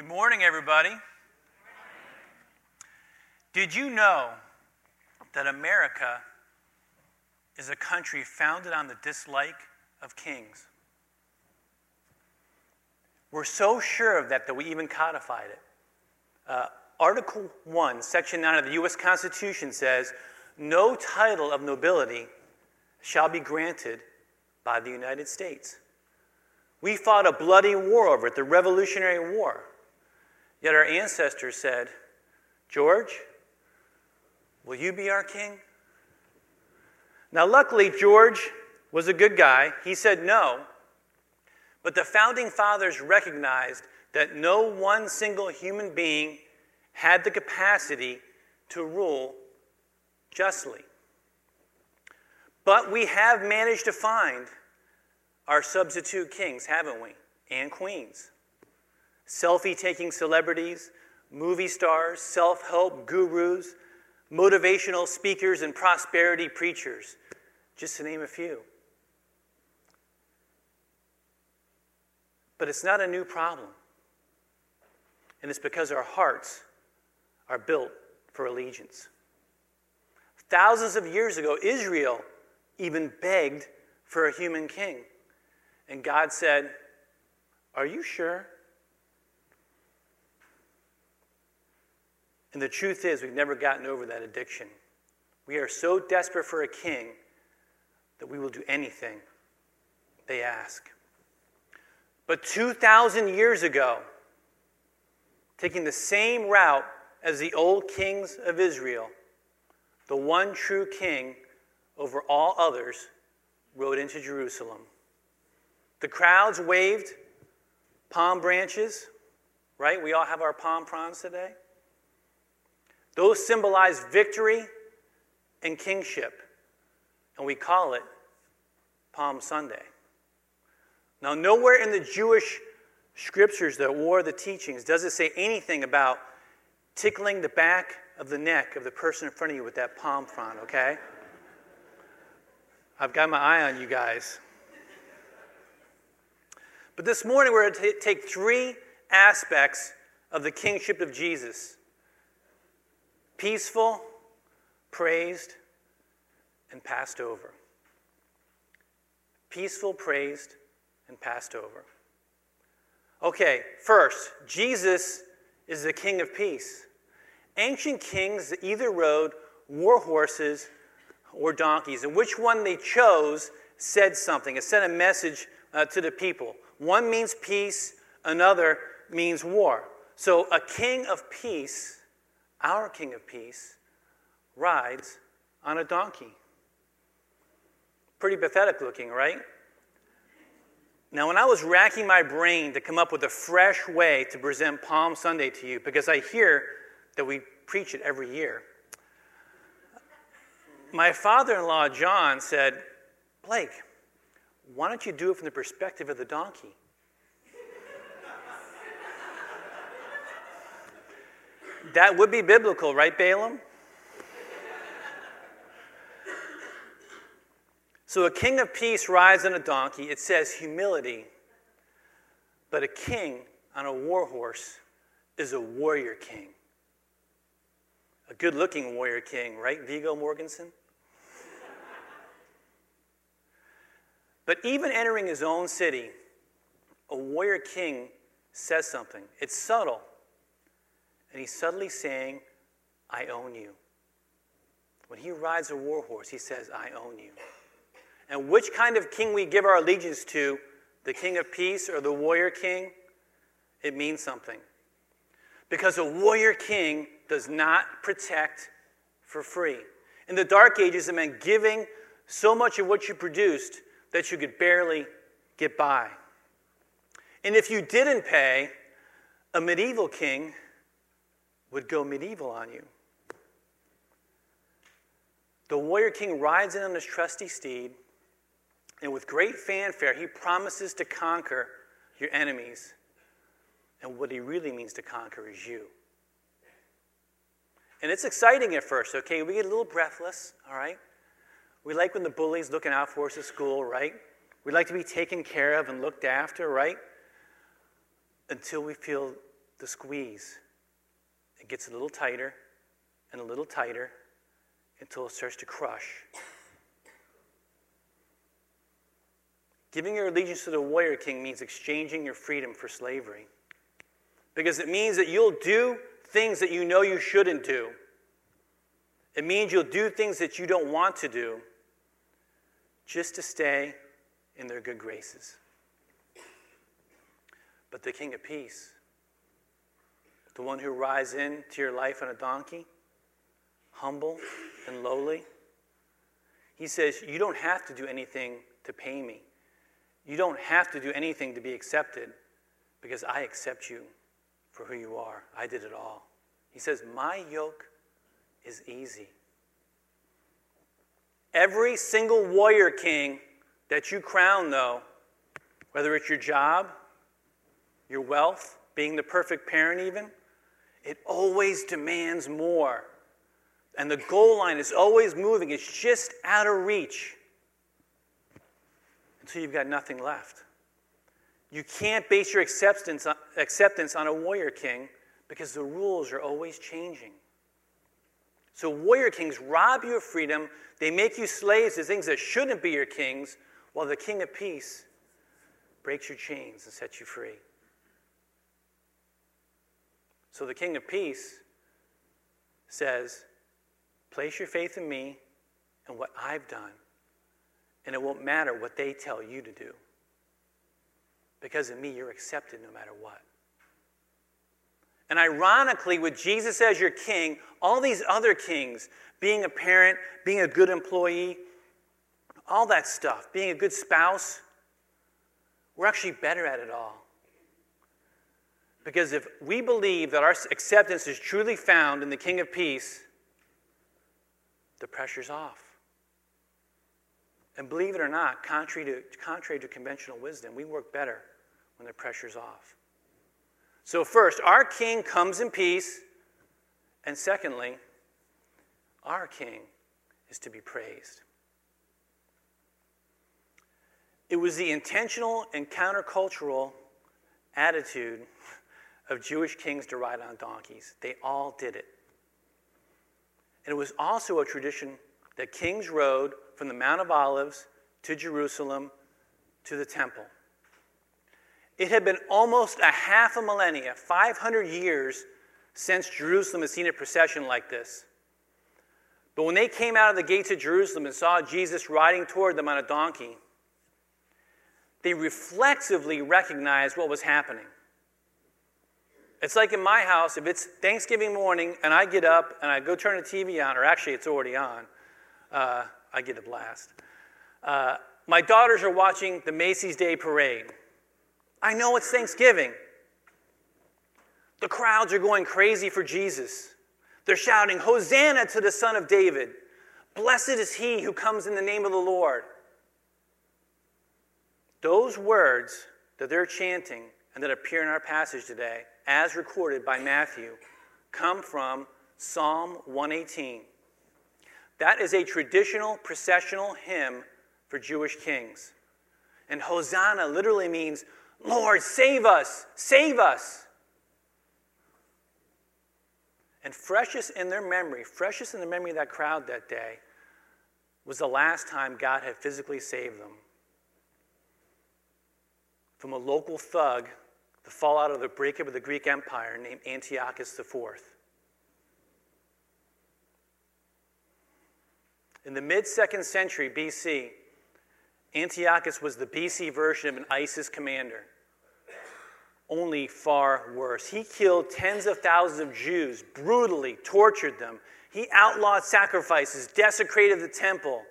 Good morning, everybody. Did you know that America is a country founded on the dislike of kings? We're so sure of that we even codified it. Article 1, Section 9 of the U.S. Constitution says, no title of nobility shall be granted by the United States. We fought a bloody war over it, the Revolutionary War. Yet our ancestors said, George, will you be our king? Now, luckily, George was a good guy. He said no. But the founding fathers recognized that no one single human being had the capacity to rule justly. But we have managed to find our substitute kings, haven't we? And queens. Selfie-taking celebrities, movie stars, self-help gurus, motivational speakers, and prosperity preachers, just to name a few. But it's not a new problem. And it's because our hearts are built for allegiance. Thousands of years ago, Israel even begged for a human king. And God said, are you sure? And the truth is, we've never gotten over that addiction. We are so desperate for a king that we will do anything they ask. But 2,000 years ago, taking the same route as the old kings of Israel, the one true king over all others rode into Jerusalem. The crowds waved palm branches, right? We all have our palm fronds today. Those symbolize victory and kingship, and we call it Palm Sunday. Now, nowhere in the Jewish scriptures or the teachings does it say anything about tickling the back of the neck of the person in front of you with that palm frond, okay? I've got my eye on you guys. But this morning we're going to take three aspects of the kingship of Jesus. Peaceful, praised, and passed over. Peaceful, praised, and passed over. Okay, first, Jesus is the King of Peace. Ancient kings either rode war horses or donkeys, and which one they chose said something. It sent a message to the people. One means peace, another means war. So a king of peace, our King of Peace, rides on a donkey. Pretty pathetic looking, right? Now, when I was racking my brain to come up with a fresh way to present Palm Sunday to you, because I hear that we preach it every year, my father-in-law, John, said, Blake, why don't you do it from the perspective of the donkey? That would be biblical, right, Balaam? So a king of peace rides on a donkey. It says humility. But a king on a war horse is a warrior king. A good-looking warrior king, right, Viggo Mortensen? But even entering his own city, a warrior king says something. It's subtle. And he's subtly saying, I own you. When he rides a war horse, he says, I own you. And which kind of king we give our allegiance to, the king of peace or the warrior king, it means something. Because a warrior king does not protect for free. In the Dark Ages, it meant giving so much of what you produced that you could barely get by. And if you didn't pay, a medieval king would go medieval on you. The warrior king rides in on his trusty steed, and with great fanfare, he promises to conquer your enemies. And what he really means to conquer is you. And it's exciting at first, okay? We get a little breathless, all right? We like when the bully's looking out for us at school, right? We like to be taken care of and looked after, right? Until we feel the squeeze. It gets a little tighter and a little tighter until it starts to crush. Giving your allegiance to the warrior king means exchanging your freedom for slavery. Because it means that you'll do things that you know you shouldn't do. It means you'll do things that you don't want to do just to stay in their good graces. But the King of Peace, the one who rides into your life on a donkey, humble and lowly, he says, you don't have to do anything to pay me. You don't have to do anything to be accepted because I accept you for who you are. I did it all. He says, my yoke is easy. Every single warrior king that you crown, though, whether it's your job, your wealth, being the perfect parent even, it always demands more. And the goal line is always moving. It's just out of reach until you've got nothing left. You can't base your acceptance on a warrior king because the rules are always changing. So warrior kings rob you of freedom. They make you slaves to things that shouldn't be your kings, while the King of Peace breaks your chains and sets you free. So the King of Peace says, place your faith in me and what I've done, and it won't matter what they tell you to do. Because in me, you're accepted no matter what. And ironically, with Jesus as your king, all these other kings, being a parent, being a good employee, all that stuff, being a good spouse, we're actually better at it all. Because if we believe that our acceptance is truly found in the King of Peace, the pressure's off. And believe it or not, contrary to conventional wisdom, we work better when the pressure's off. So first, our king comes in peace. And secondly, our king is to be praised. It was the intentional and countercultural attitude of Jewish kings to ride on donkeys. They all did it. And it was also a tradition that kings rode from the Mount of Olives to Jerusalem to the temple. It had been almost a half a millennia, 500 years, since Jerusalem had seen a procession like this. But when they came out of the gates of Jerusalem and saw Jesus riding toward them on a donkey, they reflexively recognized what was happening. It's like in my house, if it's Thanksgiving morning and I get up and I go turn the TV on, or actually it's already on, I get a blast. My daughters are watching the Macy's Day Parade. I know it's Thanksgiving. The crowds are going crazy for Jesus. They're shouting, Hosanna to the Son of David. Blessed is he who comes in the name of the Lord. Those words that they're chanting and that appear in our passage today, as recorded by Matthew, come from Psalm 118. That is a traditional processional hymn for Jewish kings. And Hosanna literally means, Lord, save us, save us. And freshest in the memory of that crowd that day, was the last time God had physically saved them from a local thug, the fallout of the breakup of the Greek Empire, named Antiochus IV. In the mid-2nd century BC, Antiochus was the BC version of an ISIS commander, only far worse. He killed tens of thousands of Jews, brutally tortured them. He outlawed sacrifices, desecrated the temple.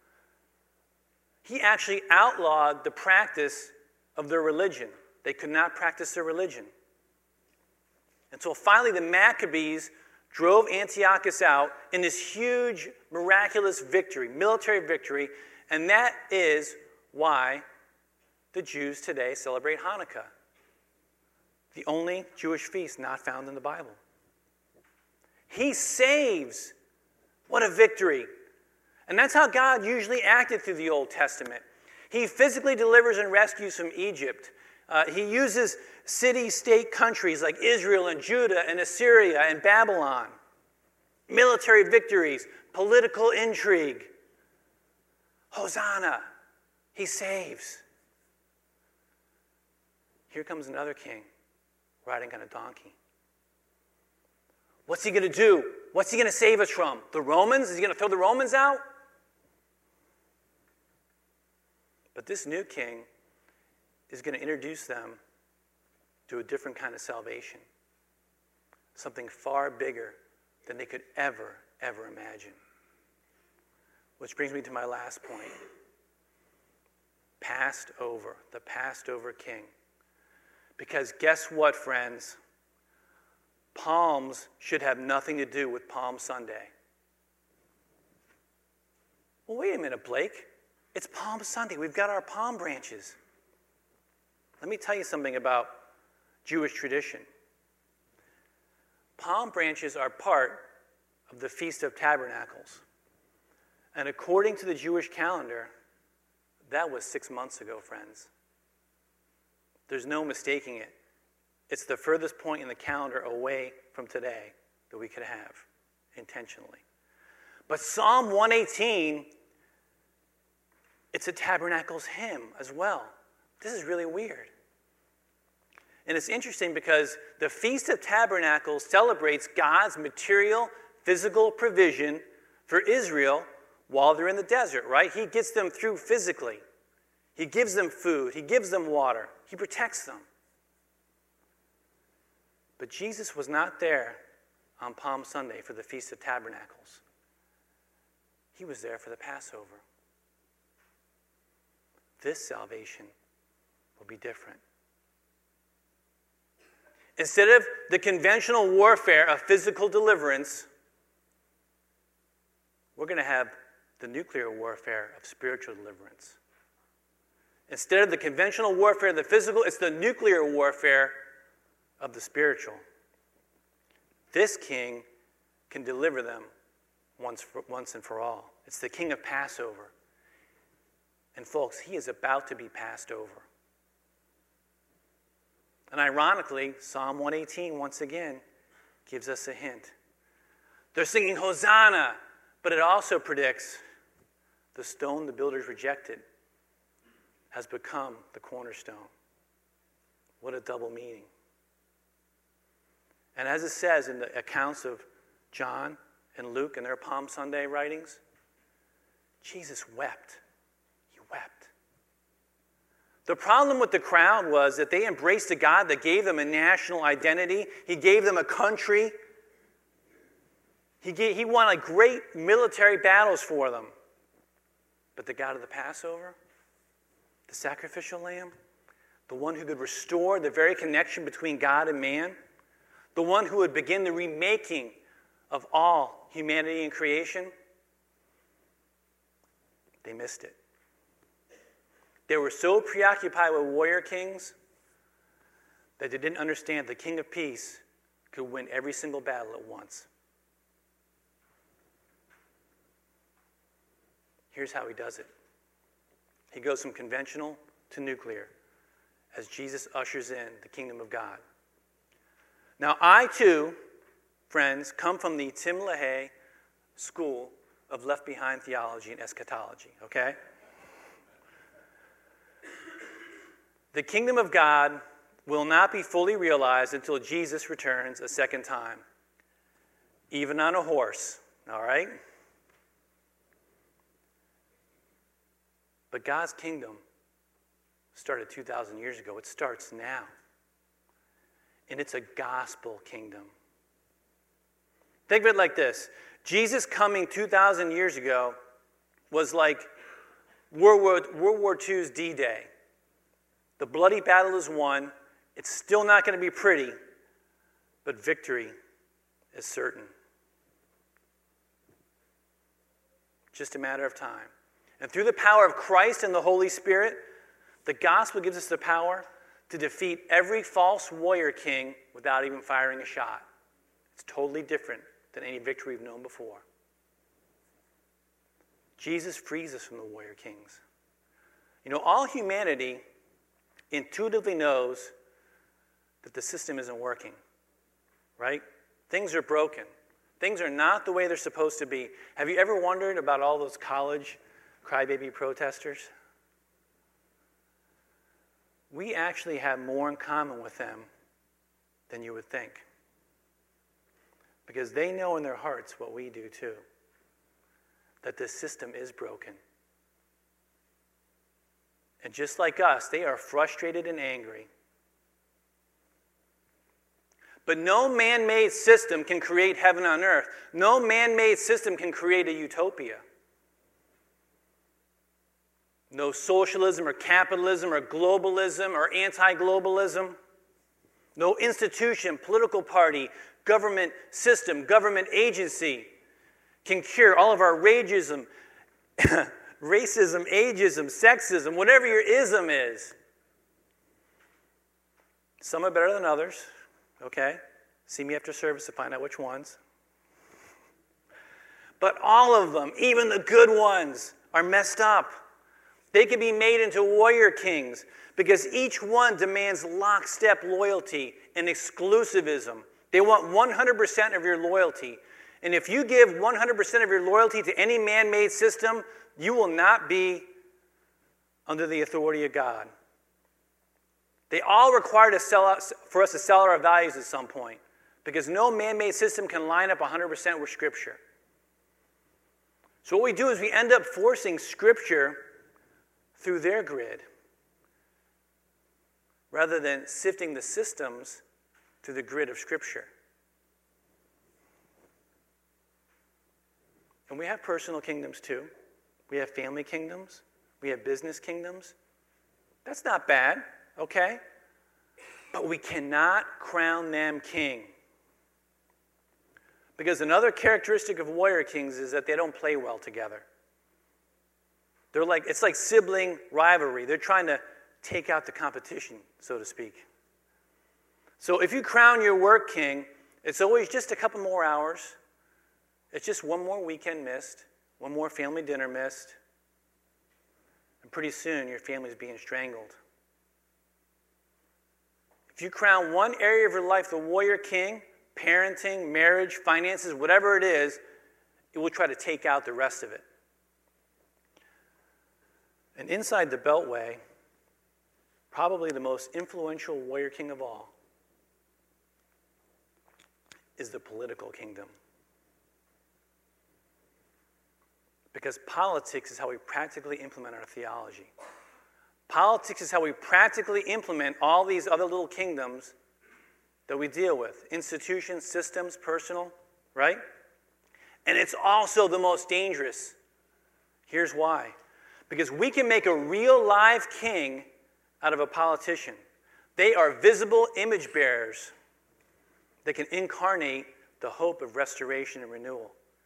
He actually outlawed the practice of their religion. They could not practice their religion. Until finally the Maccabees drove Antiochus out in this huge, miraculous victory, military victory, and that is why the Jews today celebrate Hanukkah, the only Jewish feast not found in the Bible. He saves. What a victory. And that's how God usually acted through the Old Testament. He physically delivers and rescues from Egypt. He uses city-state countries like Israel and Judah and Assyria and Babylon. Military victories, political intrigue. Hosanna, he saves. Here comes another king riding on a donkey. What's he going to do? What's he going to save us from? The Romans? Is he going to throw the Romans out? But this new king is going to introduce them to a different kind of salvation. Something far bigger than they could ever imagine. Which brings me to my last point. Passed over, the passed over king. Because guess what, friends? Palms should have nothing to do with Palm Sunday. Well, wait a minute, Blake. It's Palm Sunday. We've got our palm branches. Let me tell you something about Jewish tradition. Palm branches are part of the Feast of Tabernacles. And according to the Jewish calendar, that was 6 months ago, friends. There's no mistaking it. It's the furthest point in the calendar away from today that we could have intentionally. But Psalm 118, it's a Tabernacles hymn as well. This is really weird. And it's interesting because the Feast of Tabernacles celebrates God's material, physical provision for Israel while they're in the desert, right? He gets them through physically. He gives them food. He gives them water. He protects them. But Jesus was not there on Palm Sunday for the Feast of Tabernacles. He was there for the Passover. This salvation will be different. Instead of the conventional warfare of physical deliverance, we're going to have the nuclear warfare of spiritual deliverance. Instead of the conventional warfare of the physical, it's the nuclear warfare of the spiritual. This king can deliver them once and for all. It's the king of Passover. And folks, he is about to be passed over. And ironically, Psalm 118, once again, gives us a hint. They're singing Hosanna, but it also predicts the stone the builders rejected has become the cornerstone. What a double meaning. And as it says in the accounts of John and Luke in their Palm Sunday writings, Jesus wept. He wept. The problem with the crowd was that they embraced a God that gave them a national identity. He gave them a country. He won like great military battles for them. But the God of the Passover, the sacrificial lamb, the one who could restore the very connection between God and man, the one who would begin the remaking of all humanity and creation, they missed it. They were so preoccupied with warrior kings that they didn't understand the King of Peace could win every single battle at once. Here's how he does it. He goes from conventional to nuclear as Jesus ushers in the kingdom of God. Now, I too, friends, come from the Tim LaHaye School of Left Behind Theology and Eschatology, okay? The kingdom of God will not be fully realized until Jesus returns a second time, even on a horse, all right? But God's kingdom started 2,000 years ago. It starts now. And it's a gospel kingdom. Think of it like this. Jesus coming 2,000 years ago was like World War II's D-Day. The bloody battle is won. It's still not going to be pretty, but victory is certain. Just a matter of time. And through the power of Christ and the Holy Spirit, the gospel gives us the power to defeat every false warrior king without even firing a shot. It's totally different than any victory we've known before. Jesus frees us from the warrior kings. You know, all humanity intuitively knows that the system isn't working, right? Things are broken. Things are not the way they're supposed to be. Have you ever wondered about all those college crybaby protesters? We actually have more in common with them than you would think. Because they know in their hearts what we do too, that this system is broken. And just like us, they are frustrated and angry. But no man-made system can create heaven on earth. No man-made system can create a utopia. No socialism or capitalism or globalism or anti-globalism. No institution, political party, government system, government agency can cure all of our racism, ageism, sexism, whatever your ism is. Some are better than others, okay? See me after service to find out which ones. But all of them, even the good ones, are messed up. They can be made into warrior kings because each one demands lockstep loyalty and exclusivism. They want 100% of your loyalty. And if you give 100% of your loyalty to any man-made system, you will not be under the authority of God. They all require for us to sell our values at some point because no man-made system can line up 100% with Scripture. So what we do is we end up forcing Scripture through their grid rather than sifting the systems through the grid of Scripture. And we have personal kingdoms too. We have family kingdoms. We have business kingdoms. That's not bad, okay? But we cannot crown them king. Because another characteristic of warrior kings is that they don't play well together. It's like sibling rivalry. They're trying to take out the competition, so to speak. So if you crown your work king, it's always just a couple more hours. It's just one more weekend missed, one more family dinner missed, and pretty soon your family's being strangled. If you crown one area of your life the warrior king, parenting, marriage, finances, whatever it is, it will try to take out the rest of it. And inside the Beltway, probably the most influential warrior king of all is the political kingdom. Because politics is how we practically implement our theology. Politics is how we practically implement all these other little kingdoms that we deal with. Institutions, systems, personal, right? And it's also the most dangerous. Here's why. Because we can make a real live king out of a politician. They are visible image bearers that can incarnate the hope of restoration and renewal.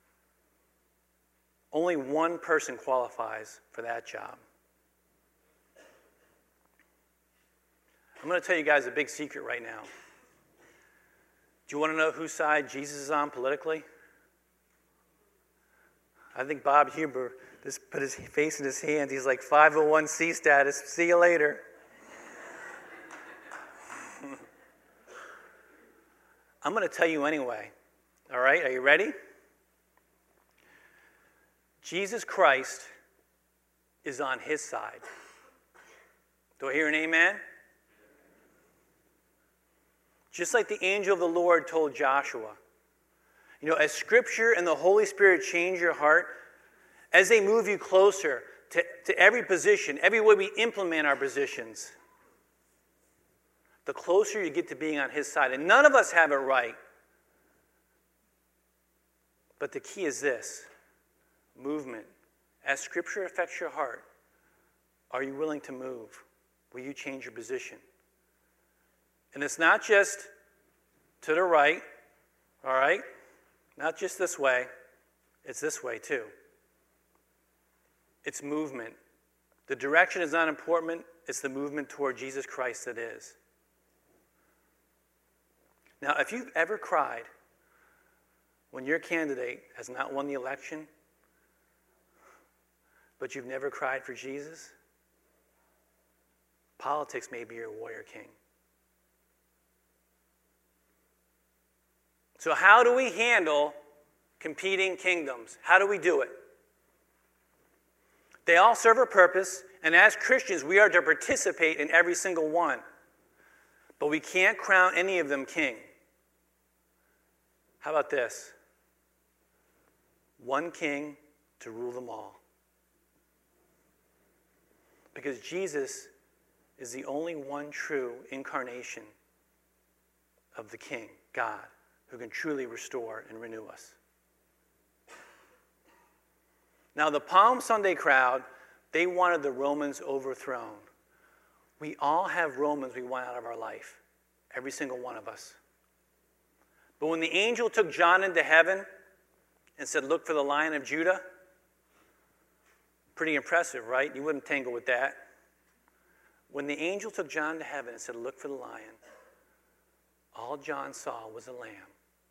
Only one person qualifies for that job. I'm going to tell you guys a big secret right now. Do you want to know whose side Jesus is on politically? I think Bob Huber just put his face in his hand. He's like 501c status. See you later. I'm going to tell you anyway. All right, are you ready? Jesus Christ is on his side. Do I hear an amen? Just like the angel of the Lord told Joshua. You know, as Scripture and the Holy Spirit change your heart, as they move you closer to every position, every way we implement our positions, the closer you get to being on his side. And none of us have it right. But the key is this: movement. As Scripture affects your heart, are you willing to move? Will you change your position? And it's not just to the right, all right? Not just this way. It's this way too. It's movement. The direction is not important. It's the movement toward Jesus Christ that is. Now, if you've ever cried when your candidate has not won the election, but you've never cried for Jesus, Politics may be your warrior king. So how do we handle competing kingdoms? How do we do it? They all serve a purpose, and as Christians, we are to participate in every single one. But we can't crown any of them king. How about this? One king to rule them all. Because Jesus is the only one true incarnation of the King, God, who can truly restore and renew us. Now, the Palm Sunday crowd, they wanted the Romans overthrown. We all have Romans we want out of our life, every single one of us. But when the angel took John into heaven and said, "Look for the Lion of Judah," pretty impressive, right? You wouldn't tangle with that. When the angel took John to heaven and said, "Look for the lion," all John saw was a lamb.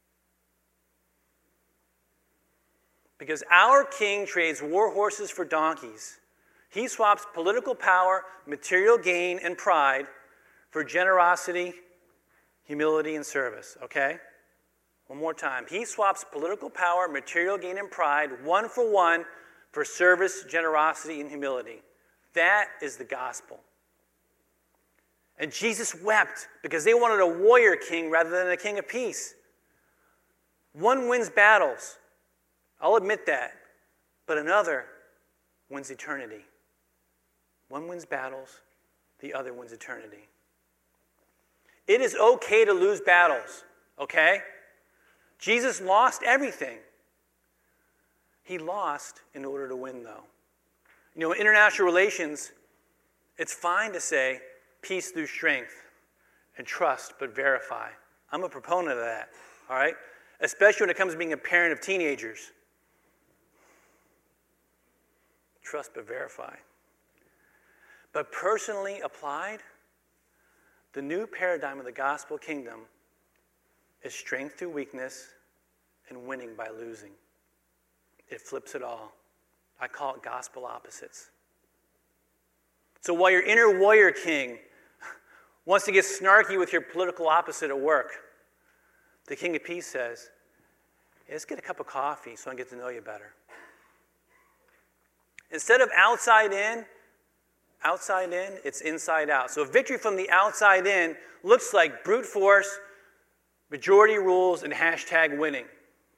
Because our king trades war horses for donkeys. He swaps political power, material gain, and pride for generosity, humility, and service. Okay? One more time. He swaps political power, material gain, and pride, one for one, for service, generosity, and humility. That is the gospel. And Jesus wept because they wanted a warrior king rather than a king of peace. One wins battles. I'll admit that. But another wins eternity. One wins battles, the other wins eternity. It is okay to lose battles, okay? Jesus lost everything. He lost in order to win, though. You know, in international relations, it's fine to say peace through strength and trust but verify. I'm a proponent of that, all right? Especially when it comes to being a parent of teenagers. Trust but verify. But personally applied, the new paradigm of the gospel kingdom is strength through weakness and winning by losing. It flips it all. I call it gospel opposites. So while your inner warrior king wants to get snarky with your political opposite at work, the King of Peace says, "Hey, let's get a cup of coffee so I can get to know you better." Instead of outside in, it's inside out. So victory from the outside in looks like brute force, majority rules, and hashtag winning.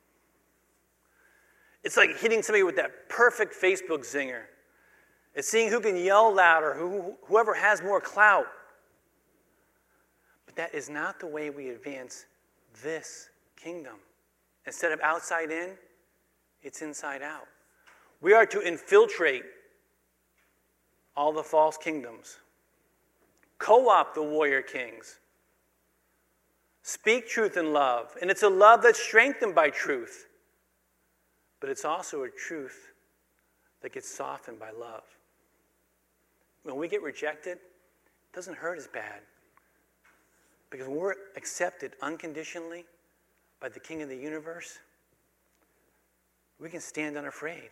It's like hitting somebody with that perfect Facebook zinger. It's seeing who can yell louder, whoever has more clout. But that is not the way we advance this kingdom. Instead of outside in, it's inside out. We are to infiltrate all the false kingdoms, co-opt the warrior kings, speak truth in love, and it's a love that's strengthened by truth, but it's also a truth that gets softened by love. When we get rejected, it doesn't hurt as bad, because when we're accepted unconditionally by the King of the universe, we can stand unafraid.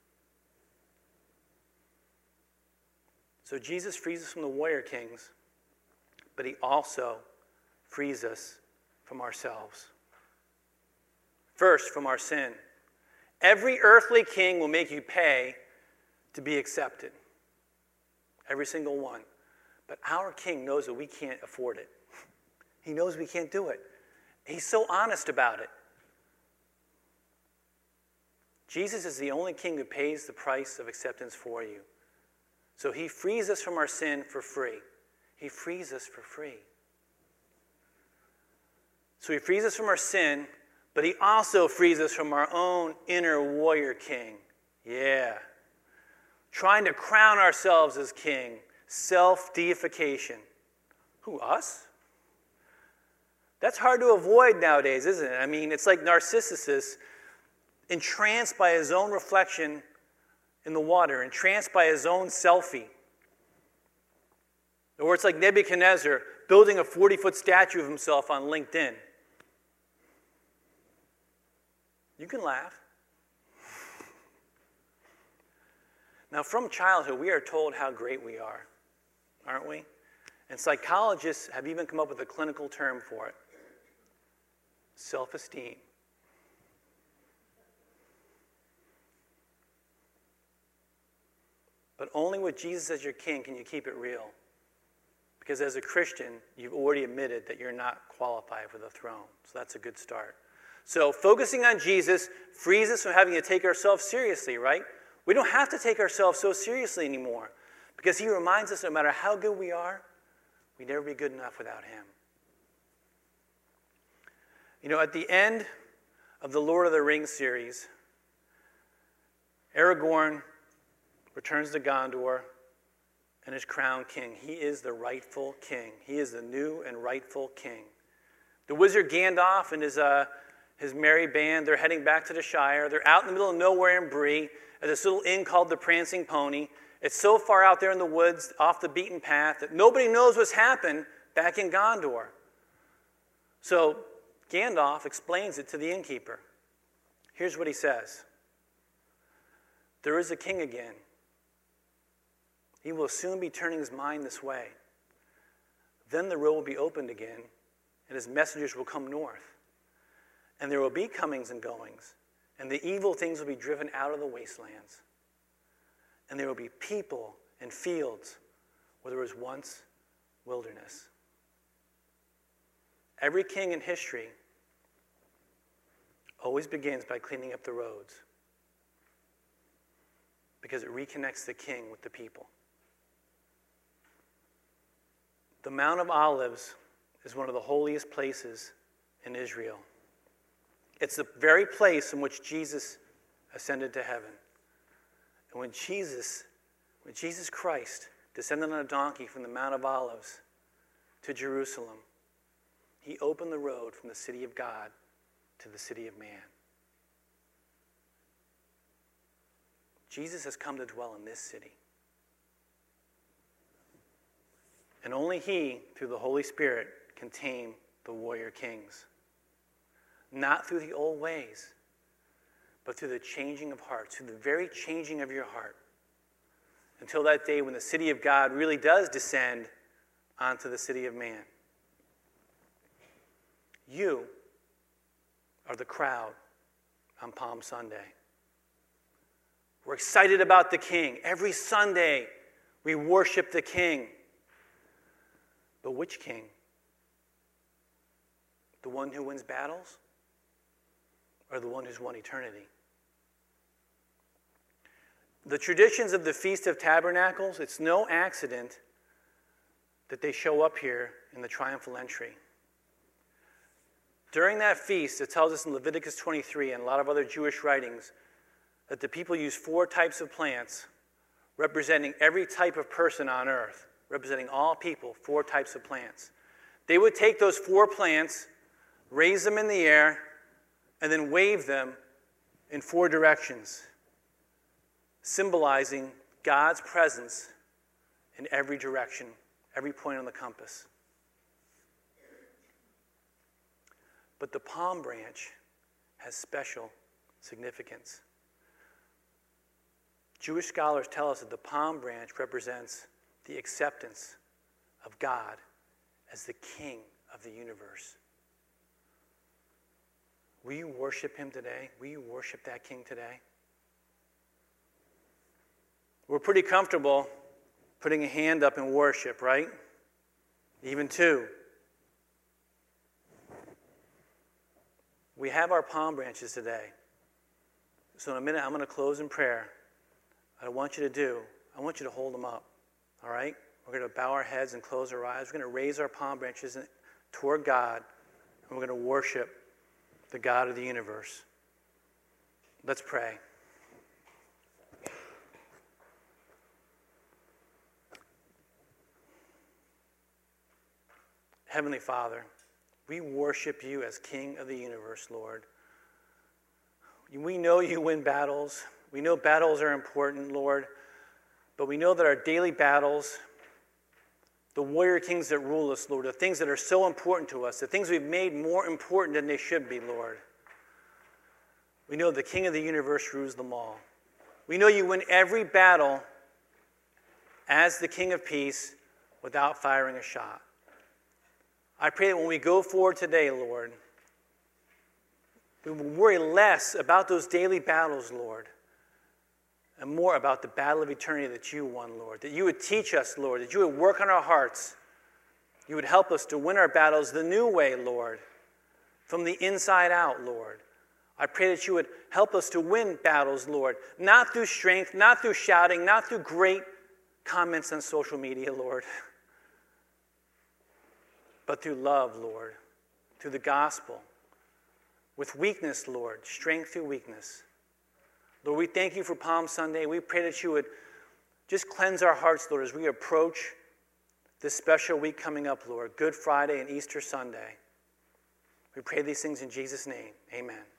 So Jesus frees us from the warrior kings, but he also frees us from ourselves. First, from our sin. Every earthly king will make you pay to be accepted. Every single one. But our king knows that we can't afford it. He knows we can't do it. He's so honest about it. Jesus is the only king who pays the price of acceptance for you. So he frees us from our sin for free. He frees us for free. So he frees us from our sin, but he also frees us from our own inner warrior king. Yeah. Trying to crown ourselves as king. Self-deification. Who, us? That's hard to avoid nowadays, isn't it? I mean, it's like Narcissus, entranced by his own reflection in the water, entranced by his own selfie. Or it's like Nebuchadnezzar building a 40-foot statue of himself on LinkedIn. You can laugh. Now, from childhood, we are told how great we are, aren't we? And psychologists have even come up with a clinical term for it: self-esteem. But only with Jesus as your king can you keep it real. Because as a Christian, you've already admitted that you're not qualified for the throne. So that's a good start. So focusing on Jesus frees us from having to take ourselves seriously, right? We don't have to take ourselves so seriously anymore. Because he reminds us no matter how good we are, we'd never be good enough without him. You know, at the end of the Lord of the Rings series, Aragorn returns to Gondor and is crowned king. He is the rightful king. He is the new and rightful king. The wizard Gandalf and his merry band, they're heading back to the Shire. They're out in the middle of nowhere in Bree at this little inn called the Prancing Pony. It's so far out there in the woods, off the beaten path, that nobody knows what's happened back in Gondor. So Gandalf explains it to the innkeeper. Here's what he says. There is a king again. He will soon be turning his mind this way. Then the road will be opened again, and his messengers will come north. And there will be comings and goings, and the evil things will be driven out of the wastelands. And there will be people and fields where there was once wilderness. Every king in history always begins by cleaning up the roads, because it reconnects the king with the people. The Mount of Olives is one of the holiest places in Israel. It's the very place in which Jesus ascended to heaven. And when Jesus Christ descended on a donkey from the Mount of Olives to Jerusalem, he opened the road from the city of God to the city of man. Jesus has come to dwell in this city. And only he, through the Holy Spirit, can tame the warrior kings. Not through the old ways, but through the changing of hearts, through the very changing of your heart. Until that day when the city of God really does descend onto the city of man. You are the crowd on Palm Sunday. We're excited about the King. Every Sunday, we worship the King. But which king? The one who wins battles? Or the one who's won eternity? The traditions of the Feast of Tabernacles, it's no accident that they show up here in the triumphal entry. During that feast, it tells us in Leviticus 23 and a lot of other Jewish writings that the people use 4 types of plants representing every type of person on earth. Representing all people, 4 types of plants. They would take those 4 plants, raise them in the air, and then wave them in 4 directions, symbolizing God's presence in every direction, every point on the compass. But the palm branch has special significance. Jewish scholars tell us that the palm branch represents the acceptance of God as the King of the universe. Will you worship him today? Will you worship that King today? We're pretty comfortable putting a hand up in worship, right? Even 2. We have our palm branches today. So in a minute, I'm going to close in prayer. What I want you to hold them up. All right? We're going to bow our heads and close our eyes. We're going to raise our palm branches toward God, and we're going to worship the God of the universe. Let's pray. Heavenly Father, we worship you as King of the universe, Lord. We know you win battles. We know battles are important, Lord. But we know that our daily battles, the warrior kings that rule us, Lord, the things that are so important to us, the things we've made more important than they should be, Lord. We know the King of the universe rules them all. We know you win every battle as the King of peace without firing a shot. I pray that when we go forward today, Lord, we will worry less about those daily battles, Lord, and more about the battle of eternity that you won, Lord. That you would teach us, Lord, that you would work on our hearts. You would help us to win our battles the new way, Lord, from the inside out, Lord. I pray that you would help us to win battles, Lord, not through strength, not through shouting, not through great comments on social media, Lord, but through love, Lord, through the gospel. With weakness, Lord, strength through weakness. Lord, we thank you for Palm Sunday. We pray that you would just cleanse our hearts, Lord, as we approach this special week coming up, Lord, Good Friday and Easter Sunday. We pray these things in Jesus' name. Amen.